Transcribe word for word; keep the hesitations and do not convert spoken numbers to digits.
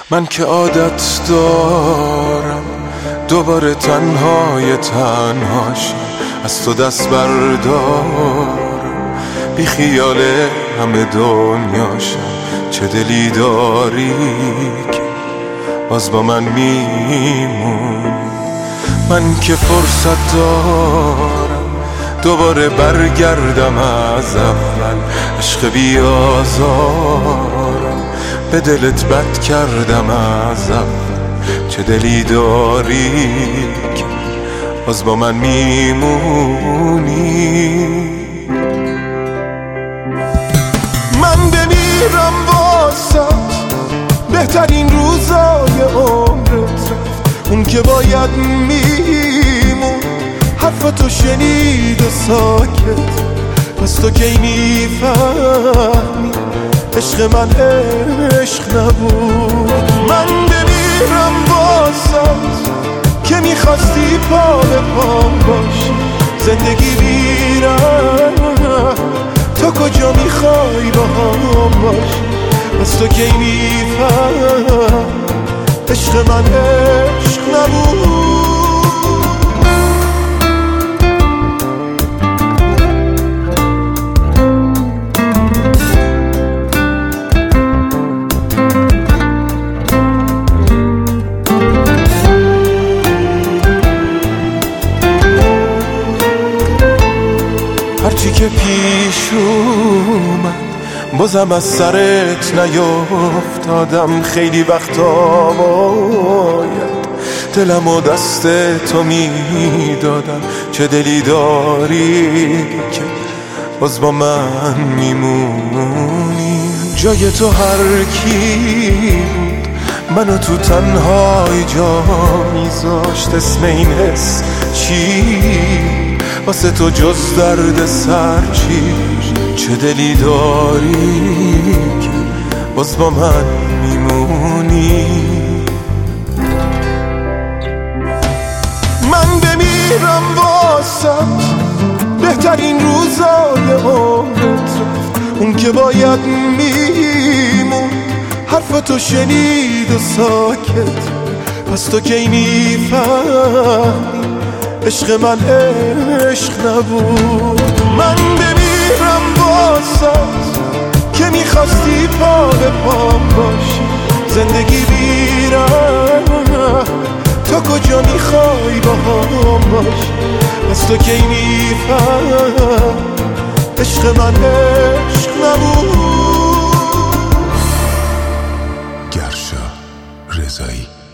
من که عادت دارم دوباره تنهای تنهاشم، از تو دست بردارم، بی خیال همه دنیاشم. چه دلی داری که باز با من میمونی؟ من که فرصت دارم دوباره برگردم از اول، عشق بیازارم، به دلت بد کردم از اول. چه دلی داری که باز با من میمونی؟ من بمیرم واسه بهترین روزای عمرت، اون که باید میمون حرفتو شنید و ساکت. پس تو کی میفهمی عشق من عشق نبود؟ من بمیرم واسات که میخواستی پا به پام باشی، زندگی میرم تو کجا میخوای با هم باشی؟ پس تو کی میفهم عشق من عشق نبود؟ هرچی که پیش اومد بازم از سرت نیافتادم. خیلی وقتا باید دلم و دست تو میدادم. چه دلی داری که باز با من میمونی؟ جای تو هر کی بود منو تو تنهای جا میذاشت. اسم این حس چی واسه تو جز درد سر چی؟ چه دلی داری که باز با من میمونی؟ من بمیرم واسه بهترین روزای عمرت، اون که باید میمون حرفتو شنید و ساکت. پس تو کی میفهمی عشق من عشق نبود؟ من بمیرم واسات که میخواستی پا به پام باشی، زندگی بیرم تو کجا میخوای با هم باشی؟ پس تو کی میفهم عشق من عشق نبود؟ گرشا رضایی.